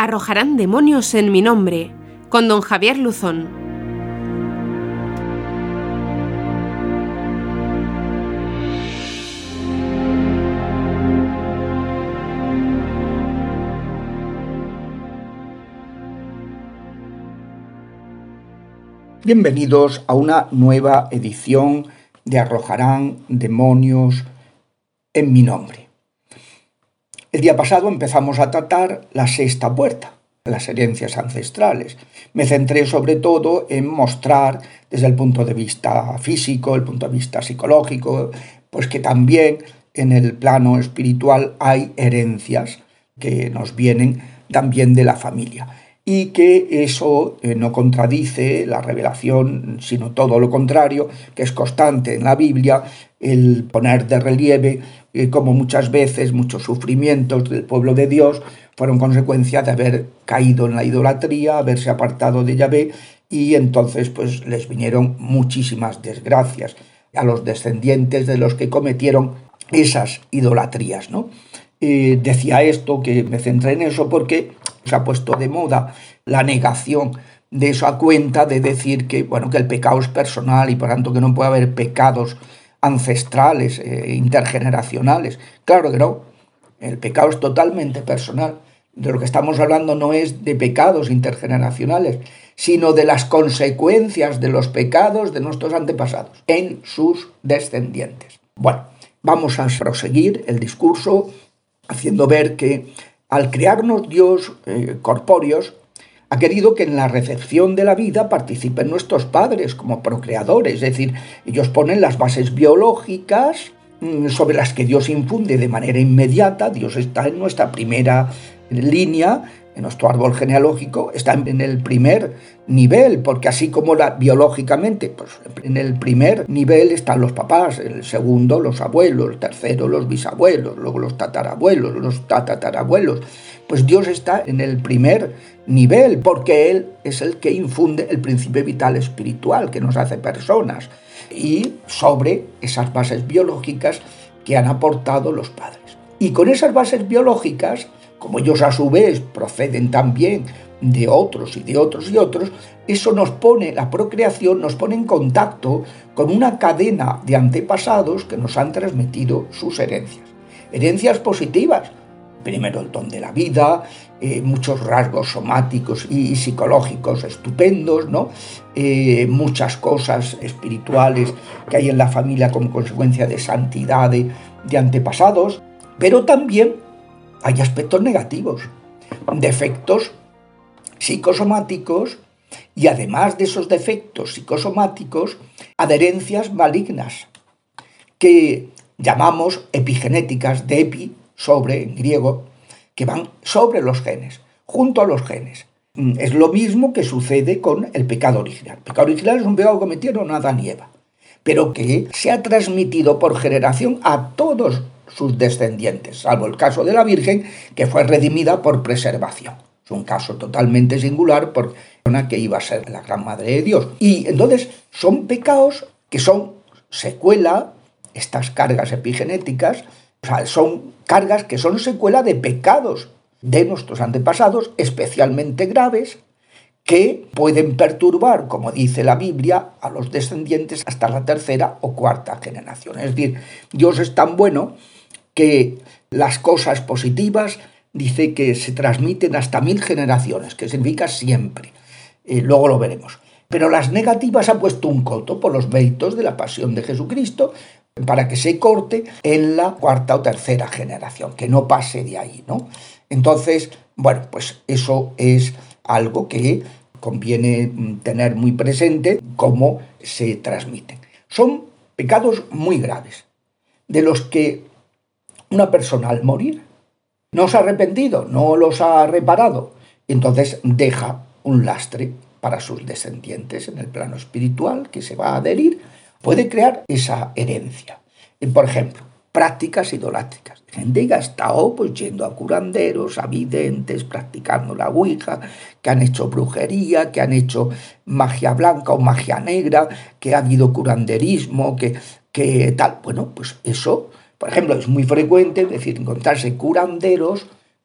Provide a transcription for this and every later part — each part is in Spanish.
Arrojarán demonios en mi nombre, con don Javier Luzón. Bienvenidos a una nueva edición de Arrojarán demonios en mi nombre. El día pasado empezamos a tratar la sexta puerta, las herencias ancestrales. Me centré sobre todo en mostrar desde el punto de vista físico, el punto de vista psicológico, pues que también en el plano espiritual hay herencias que nos vienen también de la familia. Y que eso no contradice la revelación, sino todo lo contrario, que es constante en la Biblia, el poner de relieve como muchas veces muchos sufrimientos del pueblo de Dios fueron consecuencia de haber caído en la idolatría, haberse apartado de Yahvé, y entonces pues les vinieron muchísimas desgracias a los descendientes de los que cometieron esas idolatrías, ¿no? Decía esto, que me centré en eso porque se ha puesto de moda la negación de eso a cuenta de decir que, que el pecado es personal y por tanto que no puede haber pecados ancestrales, intergeneracionales. Claro que no, el pecado es totalmente personal. De lo que estamos hablando no es de pecados intergeneracionales, sino de las consecuencias de los pecados de nuestros antepasados en sus descendientes. Bueno, vamos a proseguir el discurso haciendo ver que al crearnos Dios corpóreos, ha querido que en la recepción de la vida participen nuestros padres como procreadores, es decir, ellos ponen las bases biológicas sobre las que Dios infunde de manera inmediata. Dios está en nuestra primera línea, en nuestro árbol genealógico, está en el primer nivel, porque así como biológicamente, pues en el primer nivel están los papás, el segundo los abuelos, el tercero los bisabuelos, luego los tatarabuelos, los tatarabuelos. Pues Dios está en el primer nivel, porque Él es el que infunde el principio vital espiritual que nos hace personas, y sobre esas bases biológicas que han aportado los padres. Y con esas bases biológicas, como ellos a su vez proceden también de otros y de otros y otros, eso nos pone, la procreación nos pone en contacto con una cadena de antepasados que nos han transmitido sus herencias. Herencias positivas, primero el don de la vida, muchos rasgos somáticos y psicológicos estupendos, ¿no? Muchas cosas espirituales que hay en la familia como consecuencia de santidad de antepasados, pero también hay aspectos negativos, defectos psicosomáticos, y además de esos defectos psicosomáticos, adherencias malignas que llamamos epigenéticas, de epi, sobre, en griego, que van sobre los genes, junto a los genes. Es lo mismo que sucede con el pecado original. El pecado original es un pecado que cometieron Adán y Eva, pero que se ha transmitido por generación a todos sus descendientes, salvo el caso de la Virgen, que fue redimida por preservación. Es un caso totalmente singular porque una que iba a ser la gran madre de Dios. Y entonces son pecados que son secuela, estas cargas epigenéticas, son cargas que son secuela de pecados de nuestros antepasados, especialmente graves, que pueden perturbar, como dice la Biblia, a los descendientes hasta la tercera o cuarta generación. Es decir, Dios es tan bueno que las cosas positivas dice que se transmiten hasta 1000 generaciones, que significa siempre. Luego lo veremos. Pero las negativas ha puesto un coto por los méritos de la pasión de Jesucristo para que se corte en la cuarta o tercera generación, que no pase de ahí, ¿no? Entonces, pues eso es algo que conviene tener muy presente, cómo se transmiten. Son pecados muy graves, de los que una persona al morir no se ha arrepentido, no los ha reparado, y entonces deja un lastre para sus descendientes en el plano espiritual que se va a adherir, puede crear esa herencia. Por ejemplo, prácticas idolátricas. Gente que ha estado yendo a curanderos, a videntes, practicando la ouija, que han hecho brujería, que han hecho magia blanca o magia negra, que ha habido curanderismo, que tal. Bueno, pues eso, por ejemplo, es muy frecuente, es decir, encontrarse curanderos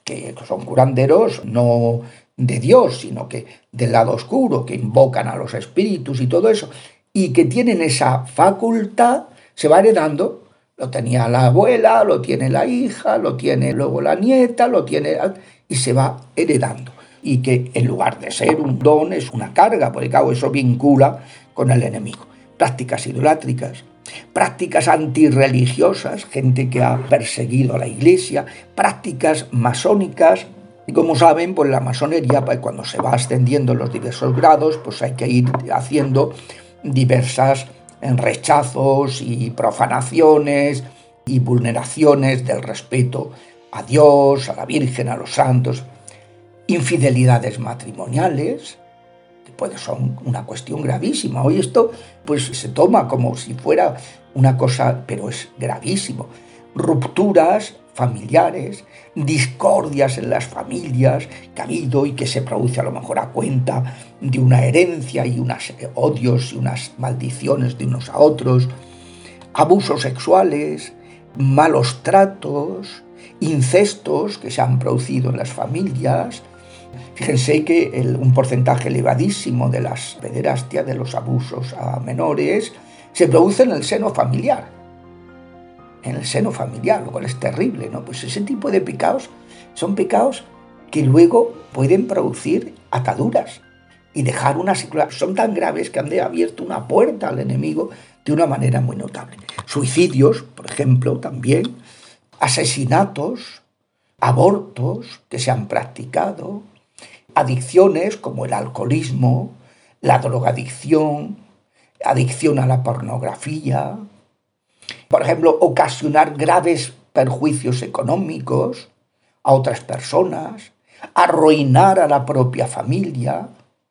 que son curanderos no de Dios, sino que del lado oscuro, que invocan a los espíritus y todo eso, y que tienen esa facultad, se va heredando. Lo tenía la abuela, lo tiene la hija, lo tiene luego la nieta, lo tiene y se va heredando. Y que en lugar de ser un don es una carga, porque claro, eso vincula con el enemigo. Prácticas idolátricas, prácticas antirreligiosas, gente que ha perseguido a la iglesia, prácticas masónicas. Y como saben, pues la masonería, pues cuando se va ascendiendo en los diversos grados, pues hay que ir haciendo diversas rechazos y profanaciones y vulneraciones del respeto a Dios, a la Virgen, a los santos, infidelidades matrimoniales, que pues son una cuestión gravísima. Hoy esto pues se toma como si fuera una cosa, pero es gravísimo. Rupturas familiares, discordias en las familias que ha habido y que se produce a lo mejor a cuenta de una herencia y unos odios y unas maldiciones de unos a otros, abusos sexuales, malos tratos, incestos que se han producido en las familias. Fíjense que un porcentaje elevadísimo de las pederastias, de los abusos a menores, se produce en el seno familiar. Lo cual es terrible, ¿no? Pues ese tipo de pecados son pecados que luego pueden producir ataduras y dejar una secuela. Son tan graves que han abierto una puerta al enemigo de una manera muy notable. Suicidios, por ejemplo, también, asesinatos, abortos que se han practicado, adicciones como el alcoholismo, la drogadicción, adicción a la pornografía. Por ejemplo, ocasionar graves perjuicios económicos a otras personas, arruinar a la propia familia,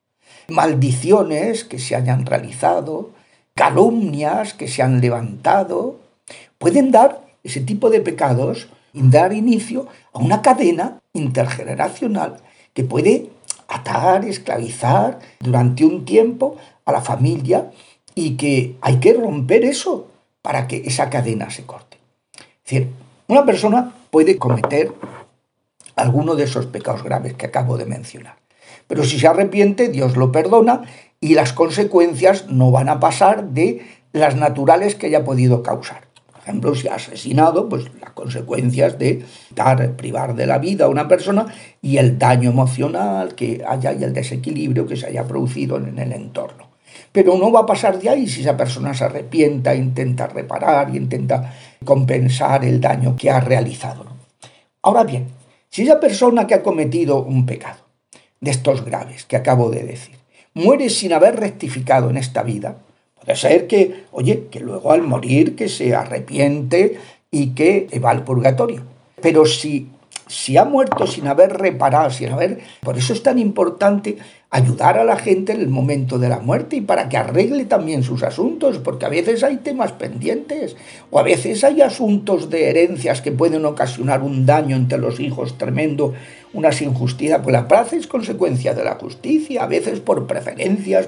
maldiciones que se hayan realizado, calumnias que se han levantado, pueden dar ese tipo de pecados, dar inicio a una cadena intergeneracional que puede atar, esclavizar durante un tiempo a la familia y que hay que romper eso para que esa cadena se corte. Es decir, una persona puede cometer alguno de esos pecados graves que acabo de mencionar, pero si se arrepiente, Dios lo perdona y las consecuencias no van a pasar de las naturales que haya podido causar. Por ejemplo, si ha asesinado, pues las consecuencias de privar de la vida a una persona y el daño emocional que haya y el desequilibrio que se haya producido en el entorno. Pero no va a pasar de ahí si esa persona se arrepienta, intenta reparar y intenta compensar el daño que ha realizado, ¿no? Ahora bien, si esa persona que ha cometido un pecado de estos graves que acabo de decir muere sin haber rectificado en esta vida, puede ser que luego al morir que se arrepiente y que va al purgatorio. Pero si ha muerto sin haber reparado, por eso es tan importante ayudar a la gente en el momento de la muerte y para que arregle también sus asuntos, porque a veces hay temas pendientes o a veces hay asuntos de herencias que pueden ocasionar un daño entre los hijos tremendo, unas injusticias, pues la paz es consecuencia de la justicia, a veces por preferencias,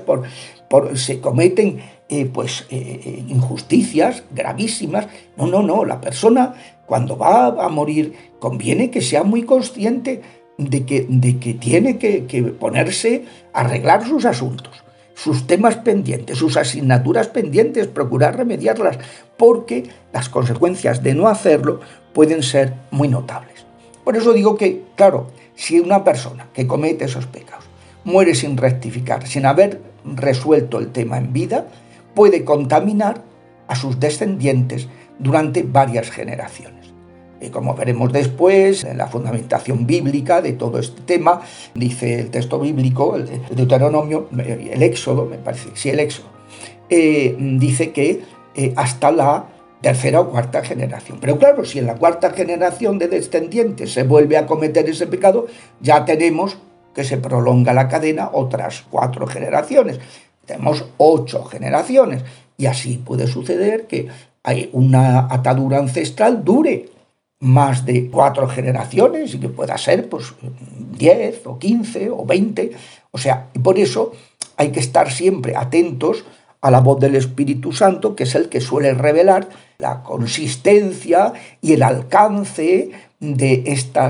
se cometen injusticias gravísimas. No, la persona cuando va a morir conviene que sea muy consciente de que tiene que ponerse a arreglar sus asuntos, sus temas pendientes, sus asignaturas pendientes, procurar remediarlas, porque las consecuencias de no hacerlo pueden ser muy notables. Por eso digo que, claro, si una persona que comete esos pecados muere sin rectificar, sin haber resuelto el tema en vida, puede contaminar a sus descendientes durante varias generaciones. Y como veremos después, en la fundamentación bíblica de todo este tema, dice el texto bíblico, el Deuteronomio, el Éxodo, me parece, sí, el Éxodo, dice que hasta la tercera o cuarta generación. Pero claro, si en la cuarta generación de descendientes se vuelve a cometer ese pecado, ya tenemos que se prolonga la cadena otras 4 generaciones. Tenemos 8 generaciones y así puede suceder que hay una atadura ancestral dure más de 4 generaciones y que pueda ser 10 o 15 o 20. O sea, y por eso hay que estar siempre atentos a la voz del Espíritu Santo, que es el que suele revelar la consistencia y el alcance de estas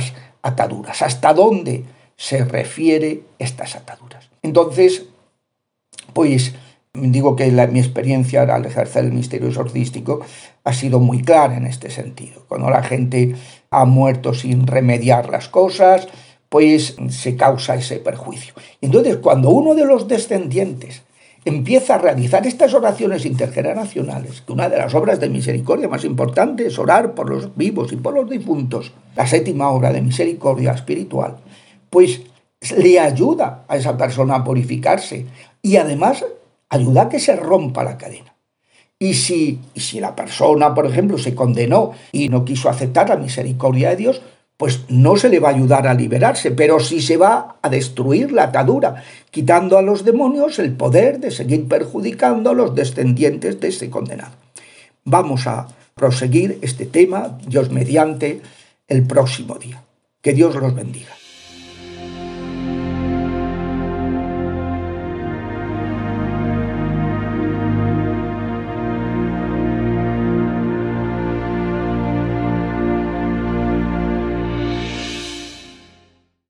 ataduras. ¿Hasta dónde se refiere estas ataduras? Entonces, pues digo que mi experiencia al ejercer el misterio exorcístico ha sido muy clara en este sentido. Cuando la gente ha muerto sin remediar las cosas, pues se causa ese perjuicio. Entonces, cuando uno de los descendientes empieza a realizar estas oraciones intergeneracionales, que una de las obras de misericordia más importantes es orar por los vivos y por los difuntos, la 7ª obra de misericordia espiritual, pues le ayuda a esa persona a purificarse y además ayuda a que se rompa la cadena. Y si la persona, por ejemplo, se condenó y no quiso aceptar la misericordia de Dios, pues no se le va a ayudar a liberarse, pero sí se va a destruir la atadura, quitando a los demonios el poder de seguir perjudicando a los descendientes de ese condenado. Vamos a proseguir este tema, Dios mediante, el próximo día. Que Dios los bendiga.